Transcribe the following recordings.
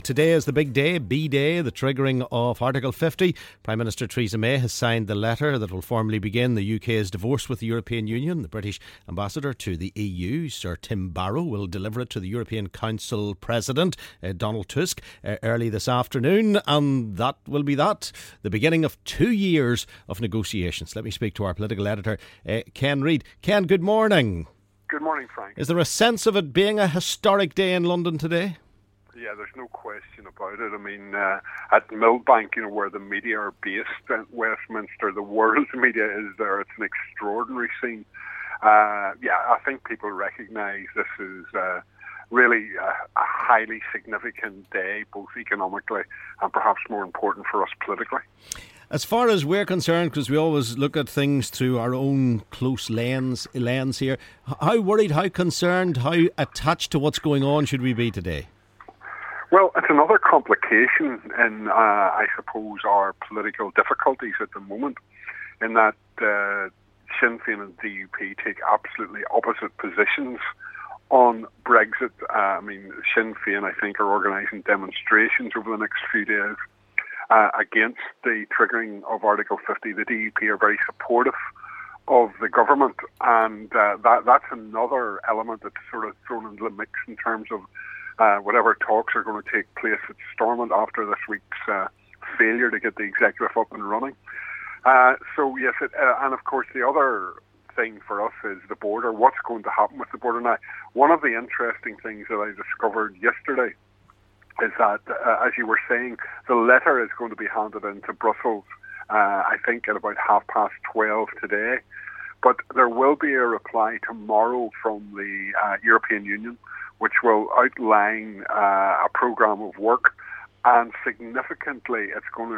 Today is the big day, B-Day, the triggering of Article 50. Prime Minister Theresa May has signed the letter that will formally begin the UK's divorce with the European Union. The British ambassador to the EU, Sir Tim Barrow, will deliver it to the European Council President, Donald Tusk, early this afternoon. And that will be the beginning of 2 years of negotiations. Let me speak to our political editor, Ken Reid. Ken, good morning. Good morning, Frank. Is there a sense of it being a historic day in London today? Yeah, there's no question about it. I mean, at Millbank, where the media are based at Westminster, the world's media is there. It's an extraordinary scene. I think people recognise this is really a highly significant day, both economically and perhaps more important for us politically. As far as we're concerned, because we always look at things through our own close lens here, how worried, how concerned, how attached to what's going on should we be today? Well, it's another complication in, I suppose, our political difficulties at the moment, in that Sinn Féin and DUP take absolutely opposite positions on Brexit. Sinn Féin, I think, are organising demonstrations over the next few days against the triggering of Article 50. The DUP are very supportive of the government, and that's another element that's sort of thrown into the mix in terms of whatever talks are going to take place at Stormont after this week's failure to get the executive up and running. And of course the other thing for us is the border. What's going to happen with the border? Now, one of the interesting things that I discovered yesterday is that, as you were saying, the letter is going to be handed into Brussels, I think at about 12:30 today. But there will be a reply tomorrow from the European Union, which will outline a programme of work, and significantly it's going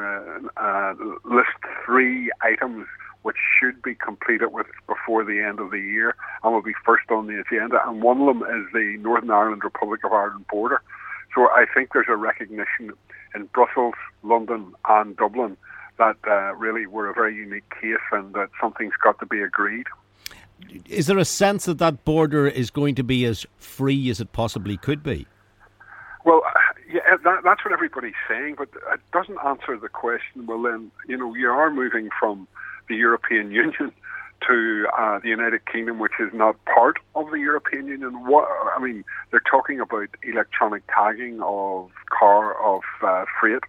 to list 3 items which should be completed before the end of the year and will be first on the agenda, and one of them is the Northern Ireland Republic of Ireland border. So I think there's a recognition in Brussels, London and Dublin that really we're a very unique case and that something's got to be agreed. Is there a sense that that border is going to be as free as it possibly could be? Well, that's what everybody's saying, but it doesn't answer the question. Well, then, you are moving from the European Union to the United Kingdom, which is not part of the European Union. They're talking about electronic tagging of freight.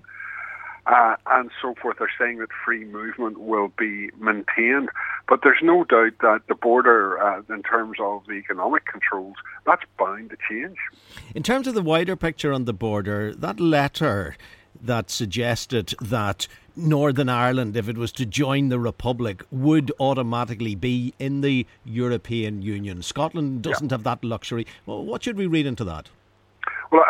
And so forth. They're saying that free movement will be maintained. But there's no doubt that the border, in terms of the economic controls, that's bound to change. In terms of the wider picture on the border, that letter that suggested that Northern Ireland, if it was to join the Republic, would automatically be in the European Union. Scotland doesn't have that luxury. Well, what should we read into that? Well,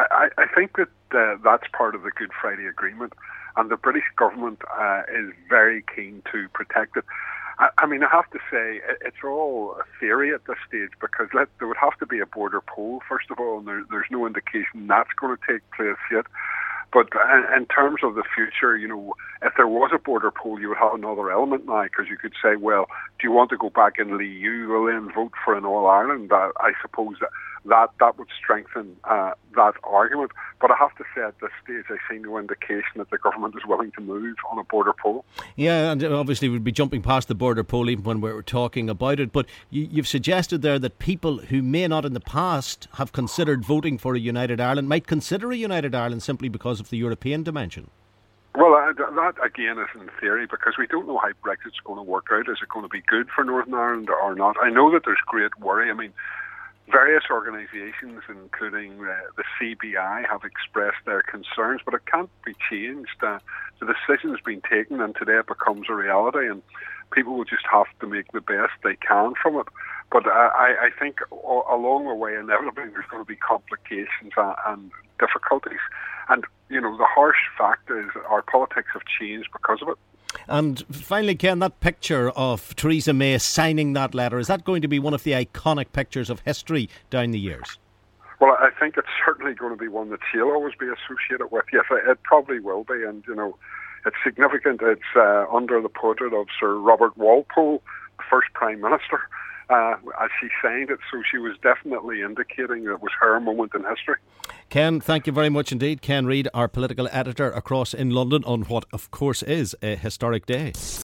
I think that that's part of the Good Friday Agreement, and the British government is very keen to protect it. I have to say, it's all a theory at this stage, because there would have to be a border poll, first of all, and there's no indication that's going to take place yet. But in terms of the future, if there was a border poll, you would have another element now, because you could say, well, do you want to go back in the EU? Well, then vote for an All-Ireland. I suppose that would strengthen that argument. But I have to say, at this stage, I see no indication that the government is willing to move on a border poll. Yeah, and obviously we'd be jumping past the border poll even when we're talking about it. But you've suggested there that people who may not in the past have considered voting for a United Ireland might consider a United Ireland simply because of the European dimension. Well, that again is in theory, because we don't know how Brexit's going to work out. Is it going to be good for Northern Ireland or not? I know that there's great worry. Various organisations, including the CBI, have expressed their concerns, but it can't be changed. The decision's been taken, and today it becomes a reality, and people will just have to make the best they can from it. But I think along the way, inevitably, there's going to be complications and difficulties. And, the harsh fact is our politics have changed because of it. And finally, Ken, that picture of Theresa May signing that letter, is that going to be one of the iconic pictures of history down the years? Well, I think it's certainly going to be one that she'll always be associated with. Yes, it probably will be. And, it's significant. It's under the portrait of Sir Robert Walpole, the first Prime Minister, as she signed it. So she was definitely indicating it was her moment in history. Ken, thank you very much indeed. Ken Reid, our political editor across in London, on what of course is a historic day.